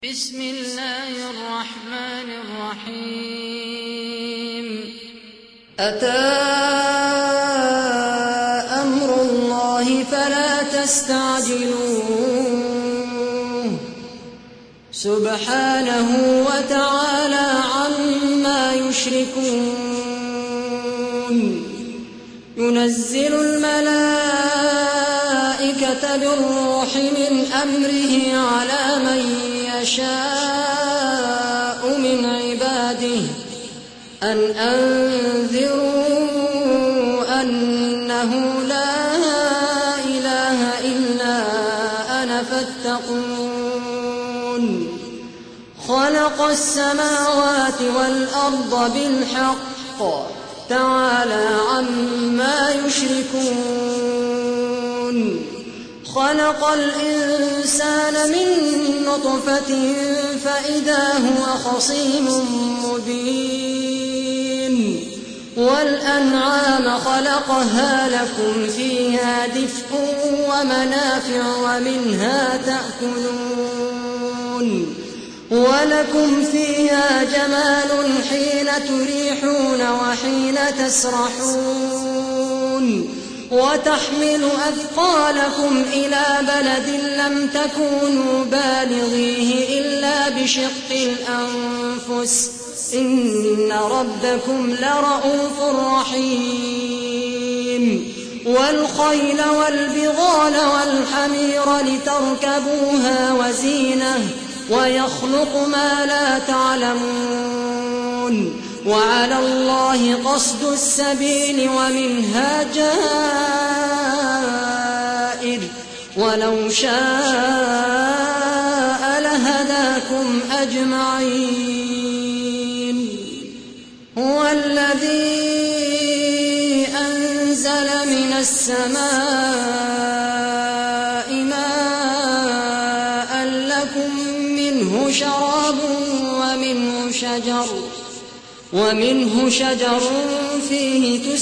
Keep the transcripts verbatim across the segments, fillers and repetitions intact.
بسم الله الرحمن الرحيم أتى أمر الله فلا تستعجلوه سبحانه وتعالى عما يشركون ينزل الملائكة بالروح من أمره على من يشاء من عباده أن أنذروا أنه لا إله إلا أنا فاتقون خلق السماوات والأرض بالحق تعالى عما يشركون خلق الإنسان من نطفة فإذا هو خصيم مبين والأنعام خلقها لكم فيها دفء ومنافع ومنها تأكلون ولكم فيها جمال حين تريحون وحين تسرحون وتحمل أثقالكم إلى بلد لم تكونوا بالغيه إلا بشق الأنفس إن ربكم لرءوف رحيم والخيل والبغال والحمير لتركبوها وزينة ويخلق ما لا تعلمون وعلى الله قصد السبيل ومنها جائر ولو شاء لهداكم أجمعين هو الذي أنزل من السماء ماء لكم منه شراب ومنه شجر ومنه شجر فيه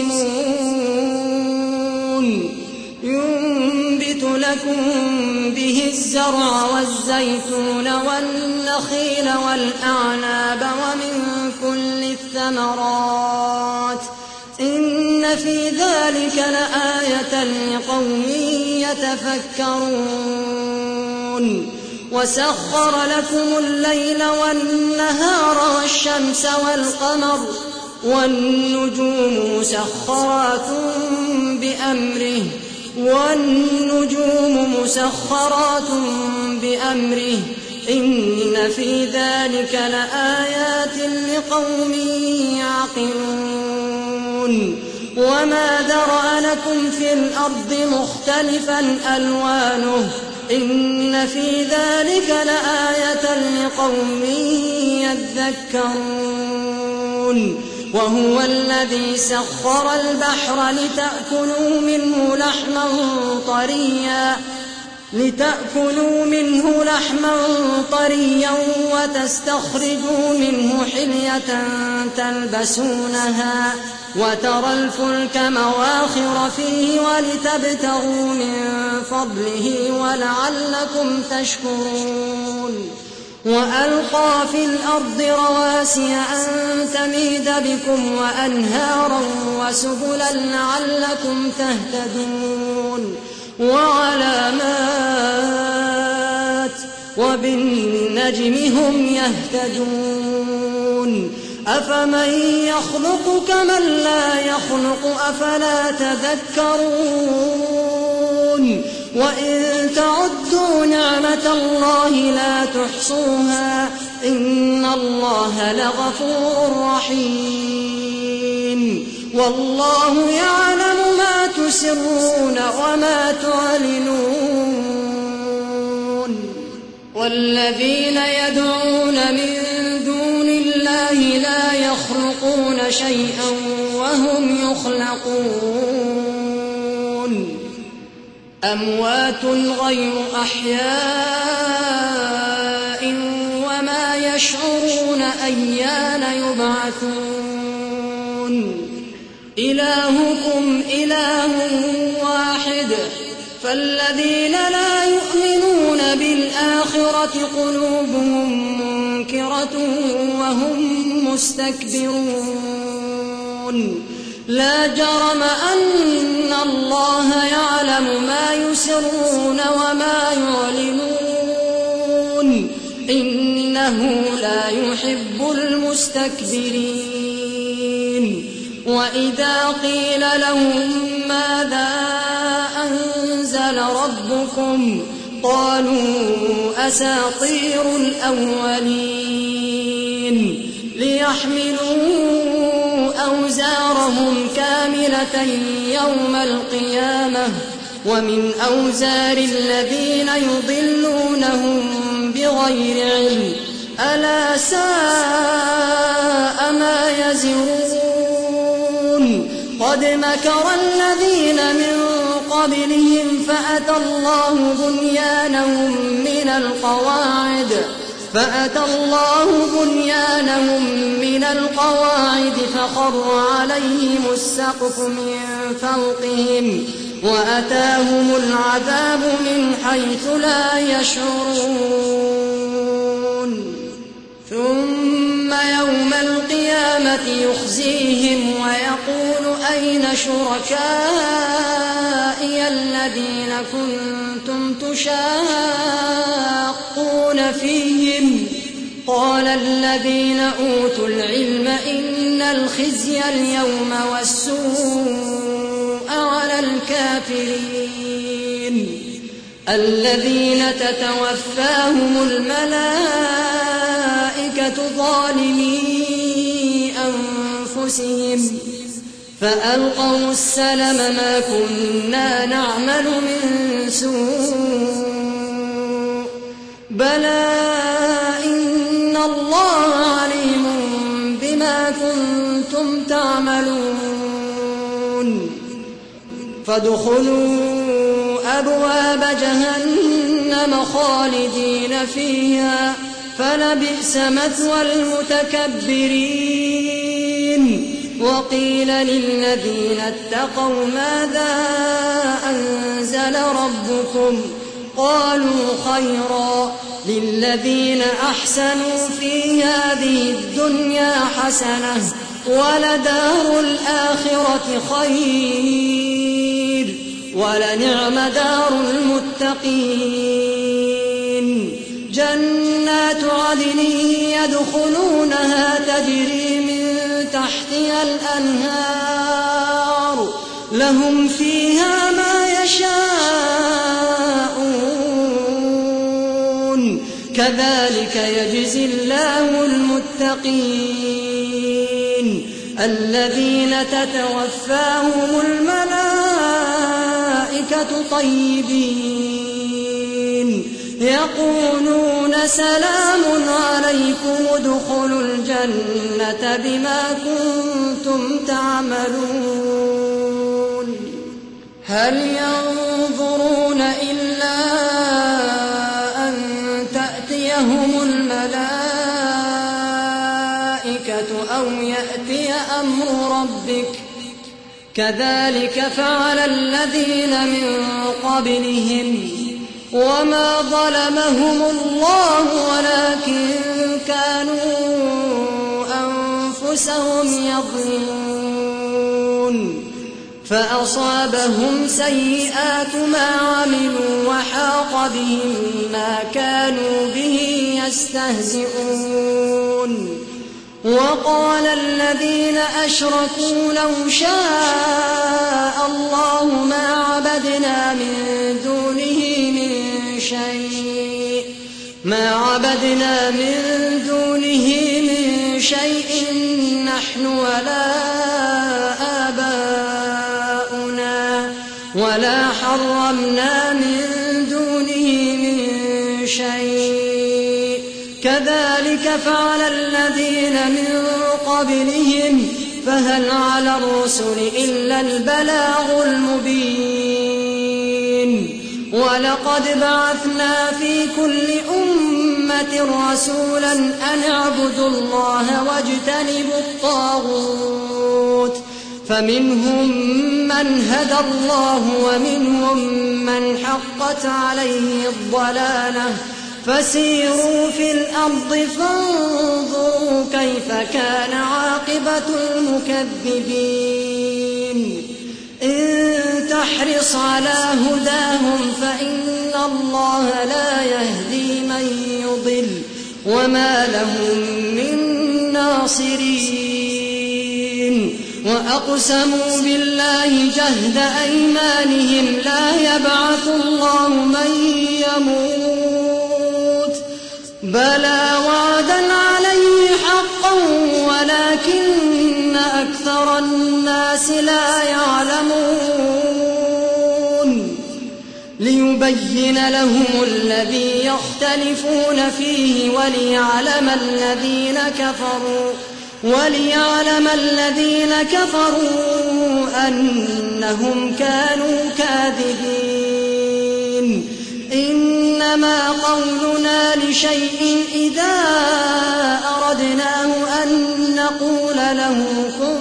تسيمون ينبت لكم به الزرع والزيتون والنخيل والأعناب ومن كل الثمرات إن في ذلك لآية لقوم يتفكرون وسخر لكم الليل والنهار والشمس والقمر والنجوم مسخرات بأمره والنجوم مسخرات بأمره إن في ذلك لآيات لقوم يعقلون وما ذرأ لكم في الأرض مختلفا ألوانه إن في ذلك لآية لقوم يذكرون وهو الذي سخر البحر لتأكلوا منه لحما طريا لتأكلوا منه لحما طريا وتستخرجوا منه حلية تلبسونها وترى الفلك مواخر فيه ولتبتغوا من فضله ولعلكم تشكرون وألقى في الأرض رواسي أن تميد بكم وأنهارا وسبلا لعلكم تهتدون وعلامات وبالنجم هم يهتدون أفمن يخلق كمن لا يخلق أفلا تذكرون وإن تعدوا نعمة الله لا تحصوها إن الله لغفور رحيم والله يعلم ما تسرون وما تعلنون والذين يدعون من دون الله لا يخلقون شيئا وهم يخلقون أموات غير أحياء وما يشعرون أيان يبعثون إلهكم إله واحد فالذين لا يؤمنون بالآخرة الآخرة قلوبهم منكرة وهم مستكبرون لا جرم أن الله يعلم ما يسرون وما يعلنون إنه لا يحب المستكبرين وإذا قيل لهم ماذا أنزل ربكم قالوا أساطير الأولين ليحملوا أوزارهم كاملة يوم القيامة ومن أوزار الذين يضلونهم بغير علم ألا ساء ما يزرون قد مكر الذين من قبلهم فأتى الله بنيانهم من القواعد فأتى الله بنيانهم من القواعد فخر عليهم السقف من فوقهم وأتاهم العذاب من حيث لا يشعرون ثم يوم القيامة يخزيهم ويقول أين شركائي الذين كنتم تشاقون فيهم قال الذين أوتوا العلم إن الخزي اليوم والسوء على الكافرين الذين تتوفاهم الملائكة ظالمي أنفسهم فألقوا السلم ما كنا نعمل من سوء بلى إن الله عليم بما كنتم تعملون فادخلوا أبواب جهنم خالدين فيها فلبئس مثوى المتكبرين وقيل للذين اتقوا ماذا أنزل ربكم قالوا خيرا للذين أحسنوا في هذه الدنيا حسنة ولدار الآخرة خير ولنعم دار المتقين جنات عدن يدخلونها تجري من تحتها الأنهار لهم فيها ما يشاءون كذلك يجزي الله المتقين الذين تتوفاهم الملائكة طيبين يقولون سلام عليكم ادخلوا الجنة بما كنتم تعملون هل ينظرون إلا أن تأتيهم الملائكة أو يأتي أمر ربك كذلك فعل الذين من قبلهم وما ظلمهم الله ولكن كانوا أنفسهم يظلمون فأصابهم سيئات ما عملوا وحاق بهم ما كانوا به يستهزئون وقال الذين أشركوا لو شاء الله ما عبدنا من دونه من شيء ما عبدنا من دونه من شيء نحن ولا آباؤنا ولا حرمنا من دونه من شيء كذلك فعل الذين من قبلهم فهل على الرسل إلا البلاغ المبين ولقد بعثنا في كل أمة رسولا أن اعبدوا الله واجتنبوا الطاغوت فمنهم من هدى الله ومنهم من حقت عليه الضلالة فسيروا في الأرض فانظروا كيف كان عاقبة المكذبين إن تحرص على هداهم فإن الله لا يهدي من يضل وما لهم من ناصرين وأقسموا بالله جهد أيمانهم لا يبعث الله من يموت بلى وعدا عليه حقا ولكن أكثر الناس لا يعلمون ليبين لهم الذي يختلفون فيه وليعلم الذين كفروا وليعلم الذين كفروا أنهم كانوا كاذبين إنما قولنا لشيء إذا أردناه أن نقول له كن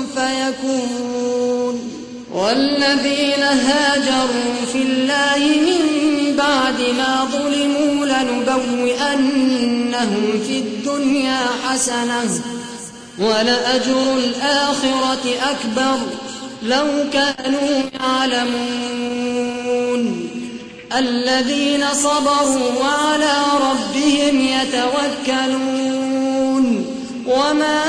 فيكون والذين هاجروا في الله من بعد ما ظلموا لنبوئنهم في الدنيا حسنة ولأجر الآخرة أكبر لو كانوا يعلمون الذين صبروا وعلى ربهم يتوكلون وما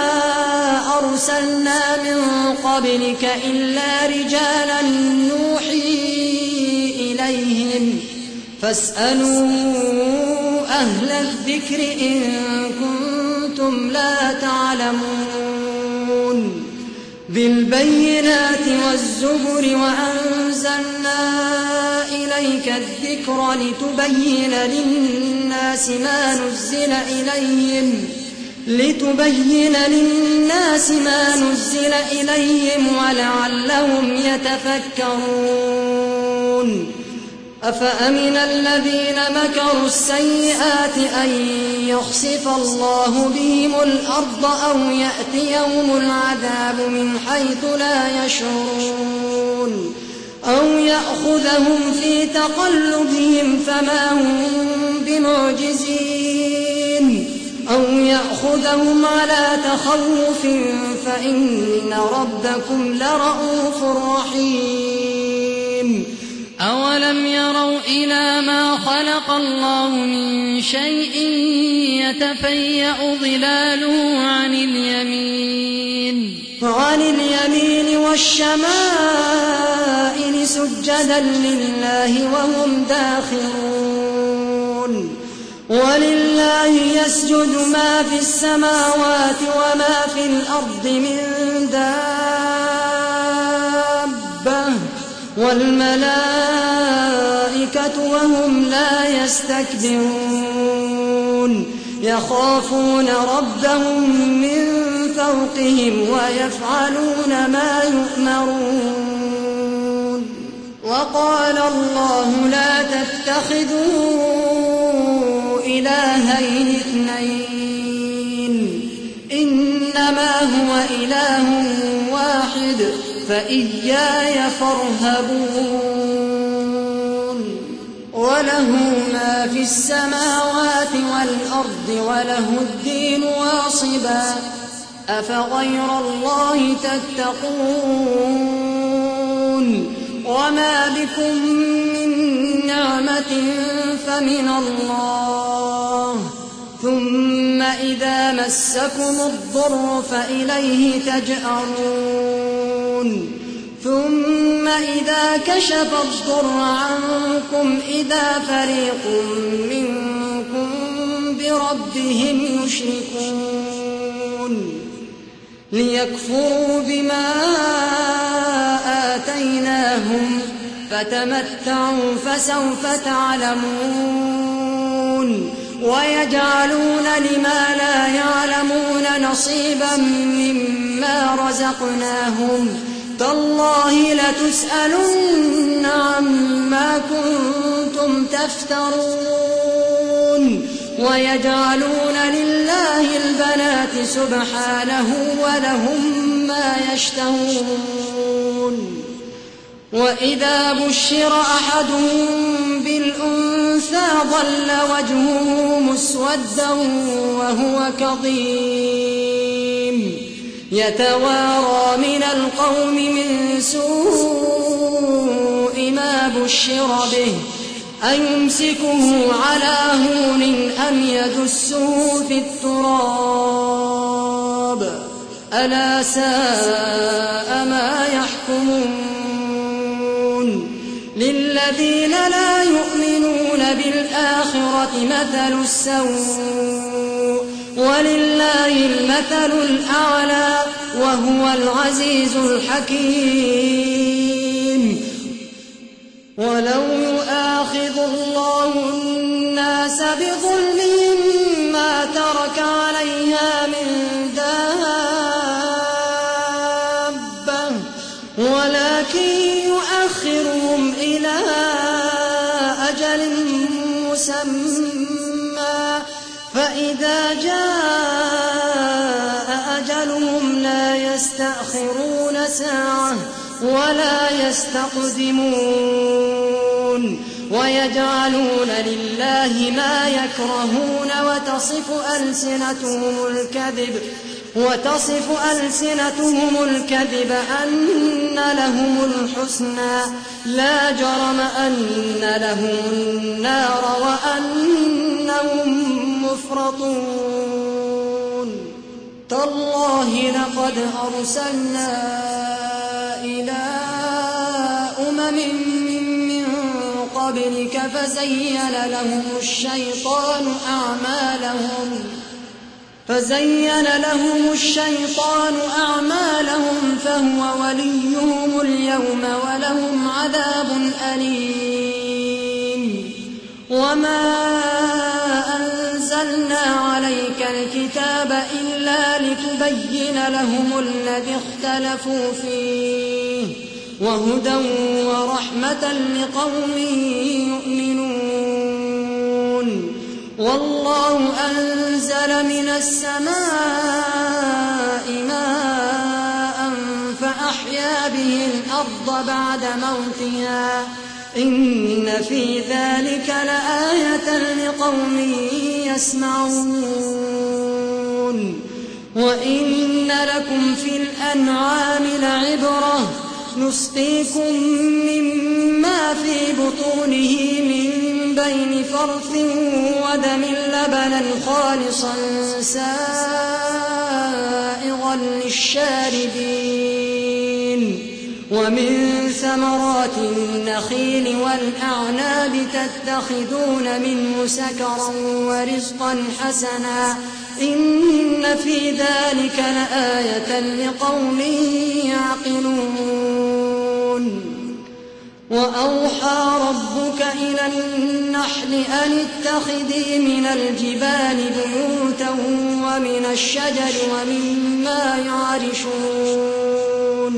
أرسلنا من قبلك إلا رجالا نوحي إليهم فاسألوا أهل الذكر إن كنتم لا تعلمون بالبينات والزبر وأنزلنا إليك الذكر لتبين للناس ما نزل إليهم لتبين للناس ما نزل إليهم ولعلهم يتفكرون أفأمن الذين مكروا السيئات أن يخسف الله بهم الأرض أو يأتيهم العذاب من حيث لا يشعرون أو يأخذهم في تقلبهم فما هم بمعجزين أو يأخذهم على تخوف فإن ربكم لرءوف رحيم أولم يروا إلى ما خلق الله من شيء يتفيأ ظلاله عن اليمين عن اليمين والشمائل سجدا لله وهم داخرون ولله يسجد ما في السماوات وما في الأرض من دابة والملائكة وهم لا يستكبرون يخافون ربهم من فوقهم ويفعلون ما يؤمرون وقال الله لا تتخذوا إلهين اثنين إنما هو إله واحد فإياي فارهبون وله ما في السماوات والأرض وله الدين واصبا أفغير الله تتقون وما بكم من نعمة فمن الله ثم إذا مسكم الضر فإليه تجأرون ثم إذا كشف الضر عنكم إذا فريق منكم بربهم يشركون ليكفروا بما آتيناهم فتمتعوا فسوف تعلمون ويجعلون لما لا يعلمون نصيبا مما رزقناهم تالله لتسألن عما كنتم تفترون ويجعلون لله البنات سبحانه ولهم ما يشتهون وإذا بشر أحدهم بالأنثى ظل وجهه مسودا وهو كظيم يتوارى من القوم من سوء ما بشر به أيمسكه على هون أم يدسه في التراب ألا ساء ما يحكمون للذين لا يؤمنون بالآخرة مثل السوء ولله المثل الأعلى وهو العزيز الحكيم ولو يؤاخذ الله الناس بظلمهم ما ترك عليها من دابة ولكن يؤخرهم إلى أجل مسمى فإذا جاء أجلهم لا يستأخرون ساعة ولا يستقدمون ويجعلون لله ما يكرهون وتصف ألسنتهم الكذب وتصف ألسنتهم الكذب أن لهم الحسنى لا جرم أن لهم النار وأنهم مفرطون تالله لقد أرسلنا إلى أمم من قبلك فزين لهم الشيطان أعمالهم فزين لهم الشيطان أعمالهم فهو وليهم اليوم ولهم عذاب أليم وما أنزلنا عليك الكتاب إلا لتبين لهم الذي اختلفوا فيه وهدى ورحمة لقوم يؤمنون والله أنزل من السماء ماء فأحيا به الأرض بعد موتها إن في ذلك لآية لقوم يسمعون وإن لكم في الأنعام لعبرة نسقيكم مما في بطونه من بين فرث ودم لبنا خالصا سائغا للشاربين ومن ثمرات النخيل والأعناب تتخذون منه سكرا ورزقا حسنا إن في ذلك لآية لقوم يعقلون وأوحى ربك إلى النحل أن اتخذي من الجبال بيوتا ومن الشجر ومما يعرشون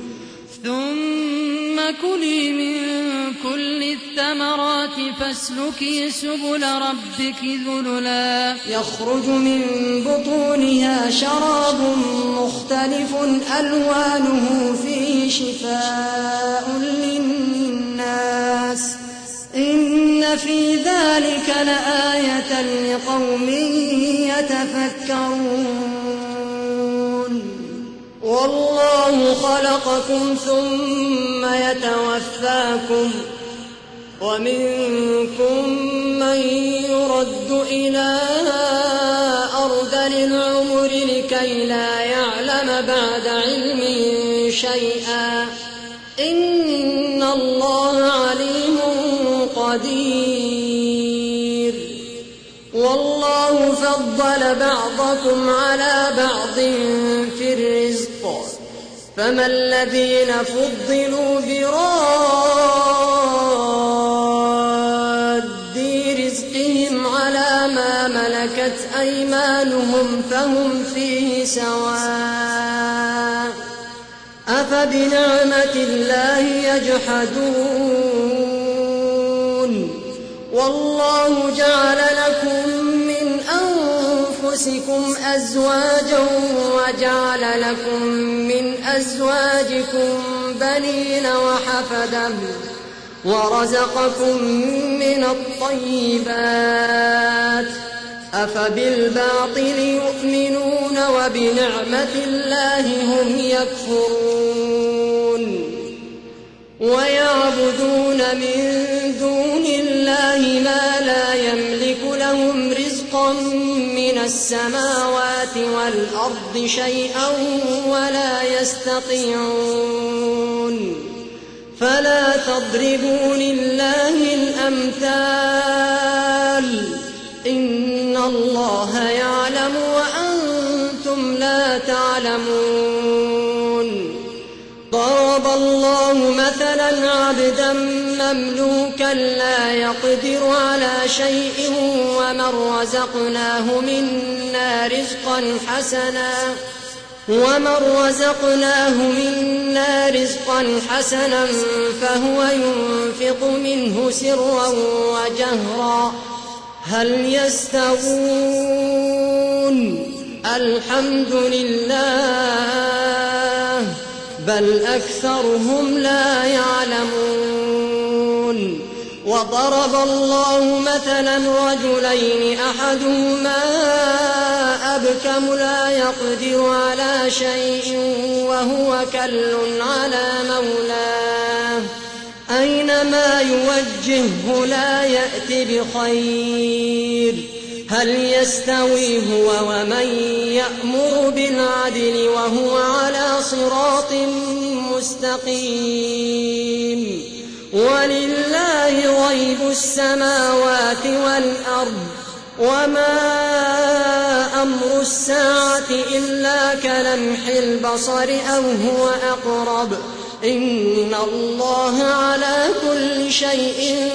ثم كلي من كل الثمرات فاسلكي سبل ربك ذللا يخرج من بطونها شراب مختلف ألوانه فيه شفاء للناس إن في ذلك لآية لقوم يتفكرون والله خلقكم ثم يتوفاكم ومنكم من يرد إلى أرذل العمر لكي لا يعلم بعد علم شيئا إن الله عليم قدير والله فضل بعضكم على بعض في الرزق فما الذين فضلوا براد رزقهم على ما ملكت أيمانهم فهم فيه سواء أفبنعمة الله يجحدون والله جعل لكم من أنفسكم أزواجا وجعل لكم من أزواجكم بنين وحفدا ورزقكم من الطيبات أفبالباطل يؤمنون وبنعمة الله هم يكفرون ويعبدون من دون الله ما لا يملك لهم رزقا من السماوات والأرض شيئا ولا يستطيعون فلا تضربوا لله الأمثال إن الله يعلم وأنتم لا تعلمون ضرب الله مثلا عبدا مملوكا لا يقدر على شيء ومن رزقناه منا رزقا حسنا ومن رزقناه منا رزقا حسنا فهو ينفق منه سرا وجهرا هل يستوون الحمد لله بل أكثرهم لا يعلمون وضرب الله مثلا رجلين أحدهما أبكم لا يقدر على شيء وهو كل على مولاه أينما يوجهه لا يأت بخير هل يستوي هو ومن يأمر بالعدل وهو على صراط مستقيم ولله غيب السماوات والأرض وما أمر الساعة إلا كلمح البصر أو هو أقرب إن الله على كل شيء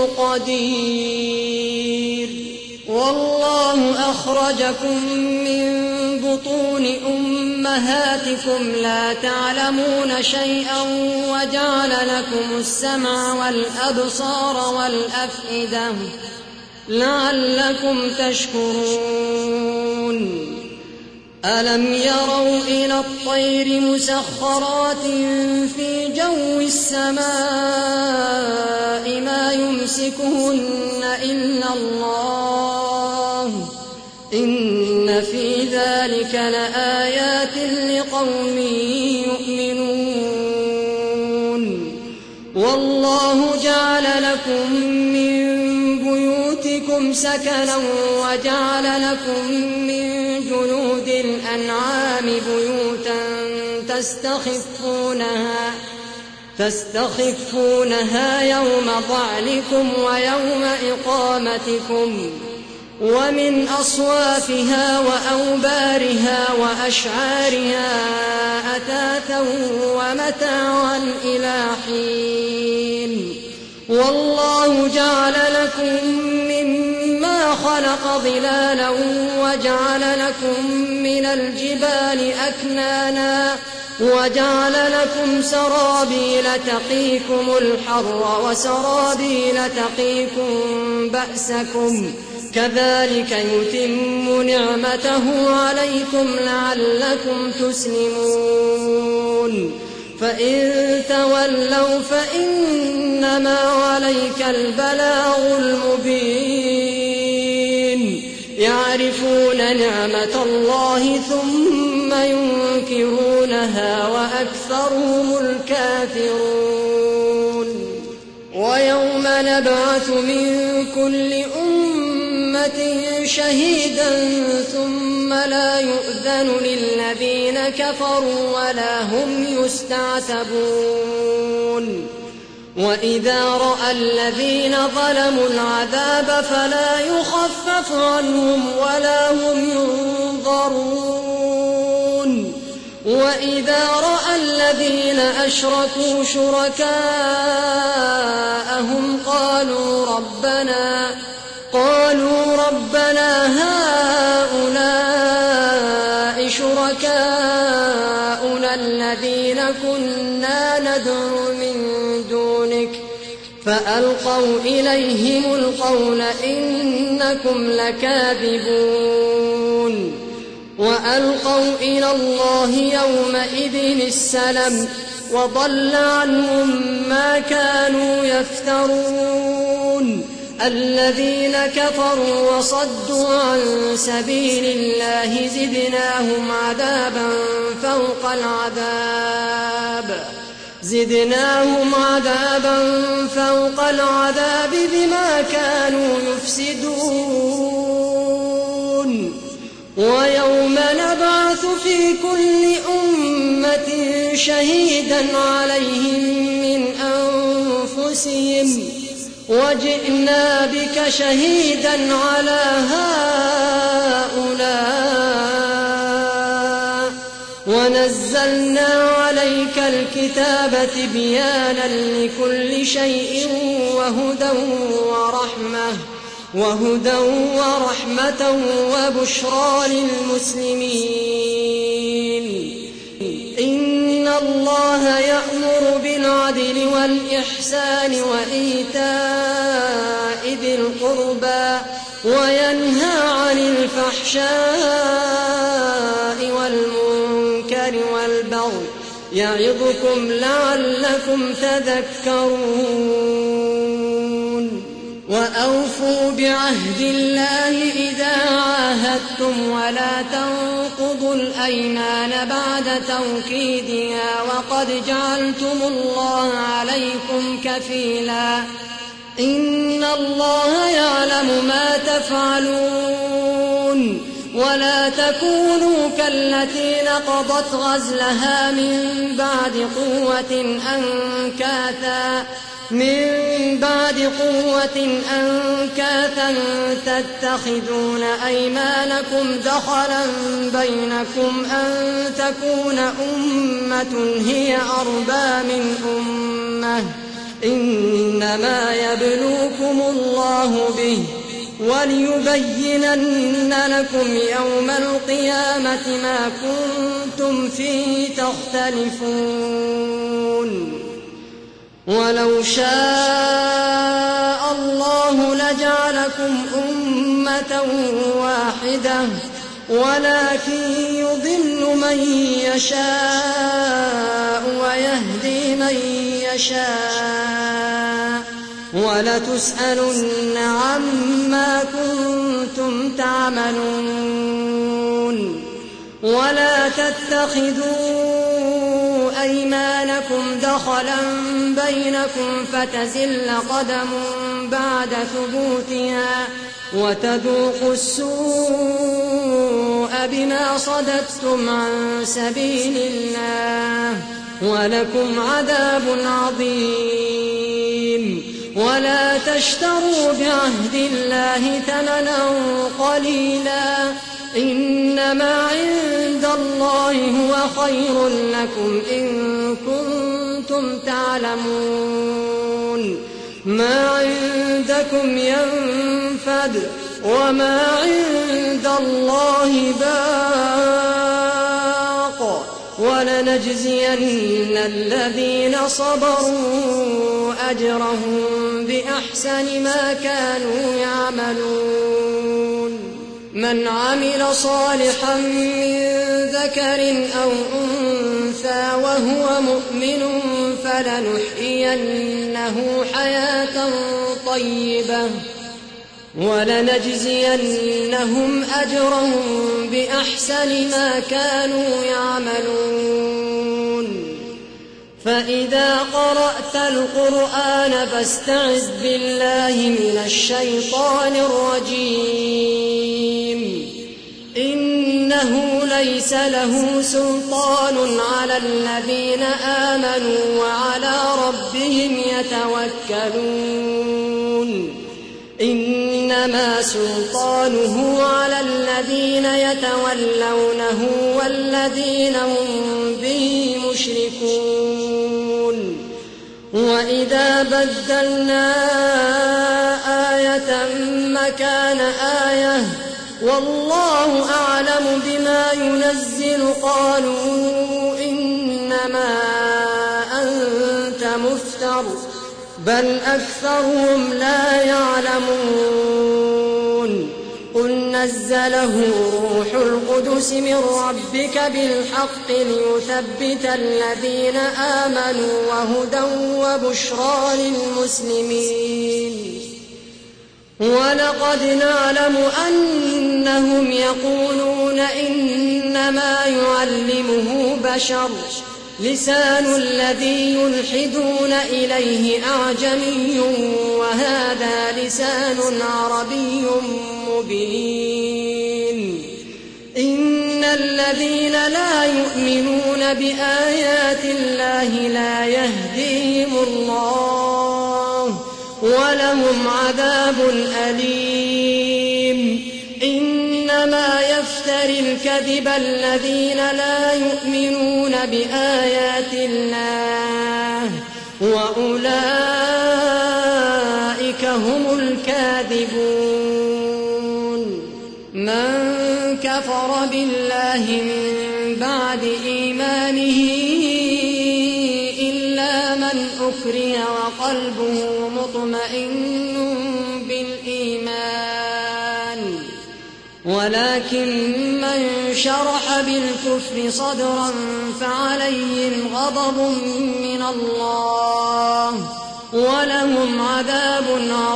قدير والله أخرجكم من بطون أمهاتكم لا تعلمون شيئا وجعل لكم السمع والأبصار والأفئدة لعلكم تشكرون ألم يروا إلى الطير مسخرات في جو السماء ما يمسكهن إلا الله إن في ذلك لآيات لقوم يؤمنون والله جعل لكم من بيوتكم سكنا وجعل لكم من جلود الأنعام بيوتا تستخفونها تستخفونها يوم ضعنكم ويوم إقامتكم ومن أصوافها وأوبارها وأشعارها أثاثا ومتاعا إلى حين والله جعل لكم مما خلق ظلالا وجعل لكم من الجبال أكنانا وجعل لكم سرابيل تقيكم الحر وسرابيل تقيكم بأسكم كذلك يتم نعمته عليكم لعلكم تسلمون فإن تولوا فإنما عليك البلاغ المبين يعرفون نعمة الله ثم ينكرونها وأكثرهم الكافرون ويوم نبعث من كل أمة شهيدا ثم لا يؤذن للذين كفروا ولا هم يستعتبون وإذا رأى الذين ظلموا العذاب فلا يخفف عنهم ولا هم ينظرون وإذا رأى الذين أشركوا شركاءهم قالوا ربنا قالوا ربنا هؤلاء شركاؤنا الذين كنا ندعو من دونك فألقوا إليهم القول إنكم لكاذبون وألقوا إلى الله يومئذ السلم وضل عنهم ما كانوا يفترون الذين كفروا وصدوا عن سبيل الله زدناهم عذابا فوق العذاب زدناهم عذابا فوق العذاب بما كانوا يفسدون ويوم نبعث في كل أمة شهيدا عليهم من أنفسهم وجئنا بك شهيدا على هؤلاء ونزلنا عليك الكتاب تبيانا لكل شيء وهدى ورحمة وهدى ورحمة وبشرى للمسلمين إن الله يأمر بالعدل والإحسان وإيتاء ذي القربى وينهى عن الفحشاء والمنكر والبغي يعظكم لعلكم تذكرون وأوفوا بعهد الله إذا عاهدتم ولا تنقضوا الأيمان بعد توكيدها وقد جعلتم الله عليكم كفيلا إن الله يعلم ما تفعلون ولا تكونوا كالتي نقضت غزلها من بعد قوة أنكاثا من بعد قوة أنكاثا تتخذون أيمانكم دخلا بينكم أن تكون أمة هي أربى من أمة إنما يبلوكم الله به وليبينن لكم يوم القيامة ما كنتم فيه تختلفون ولو شاء الله لجعلكم أمة واحدة ولكن يضل من يشاء ويهدي من يشاء ولتسألن عما كنتم تعملون ولا تتخذوا أيمانكم دخلا بينكم فتزل قدم بعد ثبوتها وتذوقوا السوء بما صددتم عن سبيل الله ولكم عذاب عظيم ولا تشتروا بعهد الله ثمنا قليلا إنما عند الله هو خير لكم إن كنتم تعلمون ما عندكم ينفد وما عند الله باق ولنجزين الذين صبروا أجرهم بأحسن ما كانوا يعملون من عمل صالحا من ذكر أو أنثى وهو مؤمن فلنحيينه حياة طيبة ولنجزينهم أجرهم بأحسن ما كانوا يعملون فإذا قرأت القرآن فاستعذ بالله من الشيطان الرجيم إنه ليس له سلطان على الذين آمنوا وعلى ربهم يتوكلون إنما سلطانه على الذين يتولونه والذين هم به مشركون وإذا بدلنا آية مكان آية والله أعلم بما ينزل قالوا إنما أنت مفتر بل أكثرهم لا يعلمون قل نزله روح القدس من ربك بالحق ليثبت الذين آمنوا وهدى وبشرى للمسلمين. ولقد نعلم أنهم يقولون إنما يعلمه بشر لسان الذي يلحدون إليه أعجمي وهذا لسان عربي مبين. إن الذين لا يؤمنون بآيات الله لا يهديهم الله ولهم عذاب أليم. إنما يفتري الكذب الذين لا يؤمنون بآيات الله وأولئك هم الكاذبون. من كفر بالله من بعد إيمانه إلا من أكره وقلبه مطمئن بالإيمان ولكن من شرح بالكفر صدرا فعليهم غضب من الله ولهم عذاب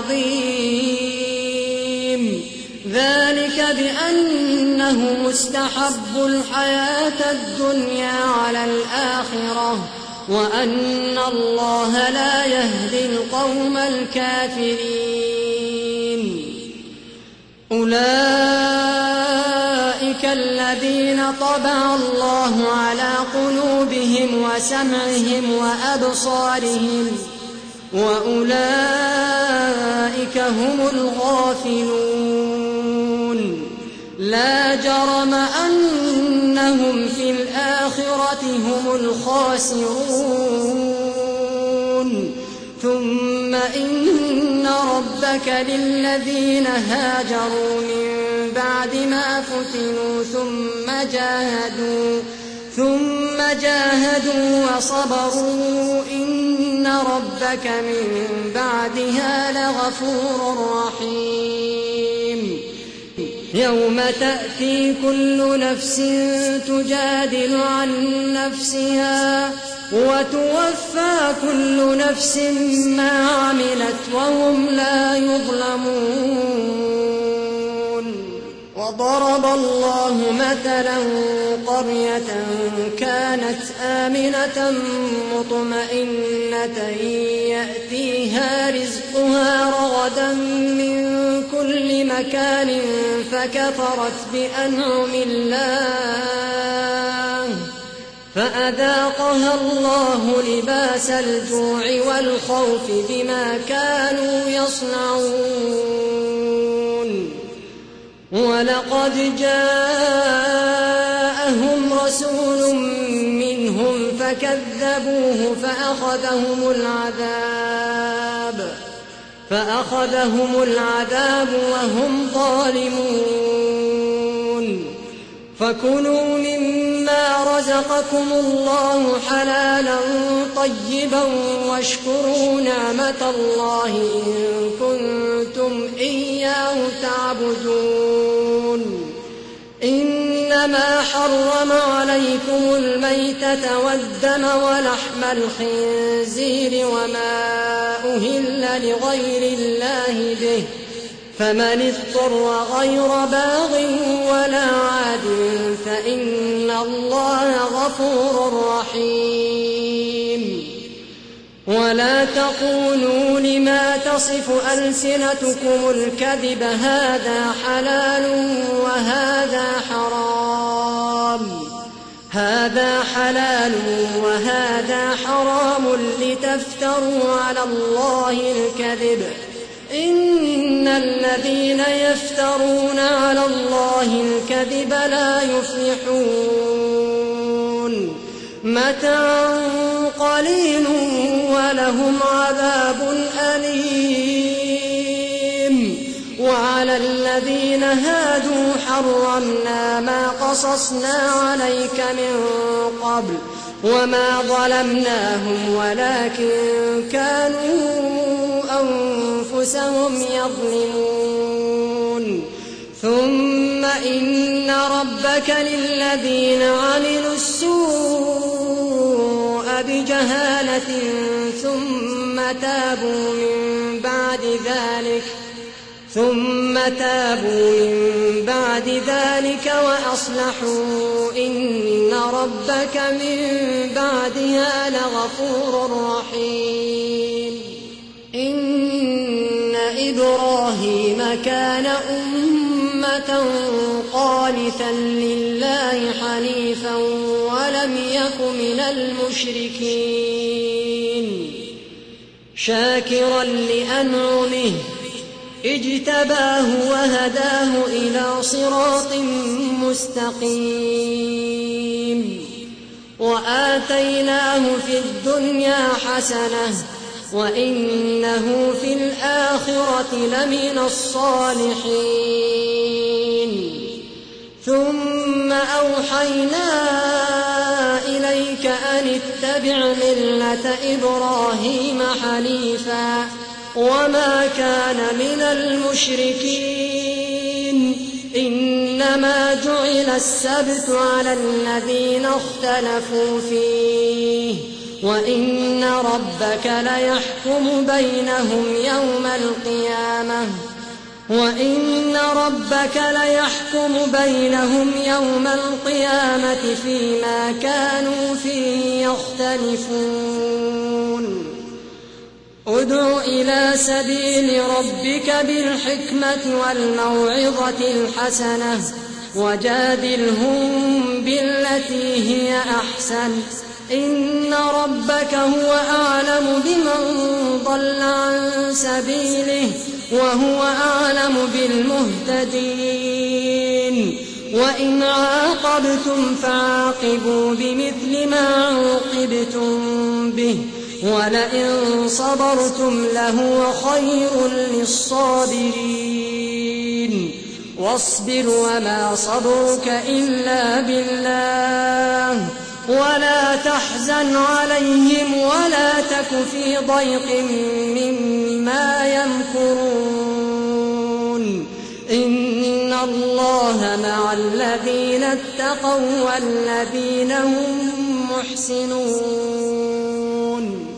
عظيم. ذلك بأنه مستحب الحياة الدنيا على الآخرة وأن الله لا يهدي القوم الكافرين. أولئك الذين طبع الله على قلوبهم وسمعهم وأبصارهم وأولئك هم الغافلون. لا جرم أنهم في الآخرة هم الخاسرون. ثم إن ربك للذين هاجروا من بعد ما فتنوا ثم جاهدوا ثم جاهدوا وصبروا إن ربك من بعدها لغفور رحيم. يوم تأتي كل نفس تجادل عن نفسها وتوفى كل نفس ما عملت وهم لا يظلمون. وضرب الله مثلا قرية كانت آمنة مطمئنة يأتيها رزقها رغدا من كل مكان فكفرت بأنعم الله فأذاقها الله لباس الجوع والخوف بما كانوا يصنعون. ولقد جاءهم رسول منهم فكذبوه فأخذهم العذاب فأخذهم العذاب وهم ظالمون. فكلوا مما رزقكم الله حلالا طيبا واشكروا نعمة الله إن كنتم إياه تعبدون. إنما حرم عليكم الميتة والدم ولحم الخنزير وما أهل لغير الله به فمن اضطر غير باغ ولا عاد فإن الله غفور رحيم. ولا تقولوا لما تصف ألسنتكم الكذب هذا حلال وهذا حرام هذا حلال وهذا حرام لتفتروا على الله الكذب. إن الذين يفترون على الله الكذب لا يفلحون. متاع قليل ولهم عذاب أليم. وعلى الذين هادوا حرمنا ما قصصنا عليك من قبل وما ظلمناهم ولكن كانوا أنفسهم يظلمون. ثم إن ربك للذين عملوا السوء بجهالة ثم تابوا من بعد ذلك ثم تابوا من بعد ذلك وأصلحوا إن ربك من بعدها لغفور رحيم. إن إبراهيم كان أمة قانتا لله حنيفا ولم يك من المشركين شاكرا لأنعمه اجتباه وهداه إلى صراط مستقيم وآتيناه في الدنيا حسنة وإنه في الآخرة لمن الصالحين. ثم أوحينا إليك أن اتبع ملة إبراهيم حنيفا وما كان من المشركين. إنما جعل السبت على الذين اختلفوا فيه وإن ربك ليحكم بينهم يوم القيامة وإن ربك ليحكم بينهم يوم القيامة فيما كانوا فيه يختلفون. ادع إلى سبيل ربك بالحكمة والموعظة الحسنة وجادلهم بالتي هي أحسن إن ربك هو أعلم بمن ضل عن سبيله وهو أعلم بالمهتدين. وإن عاقبتم فعاقبوا بمثل ما عوقبتم به ولئن صبرتم لهو خير للصابرين. واصبر وما صبرك إلا بالله ولا تحزن عليهم ولا تك في ضيق مما يمكرون. إن الله مع الذين اتقوا والذين هم محسنون.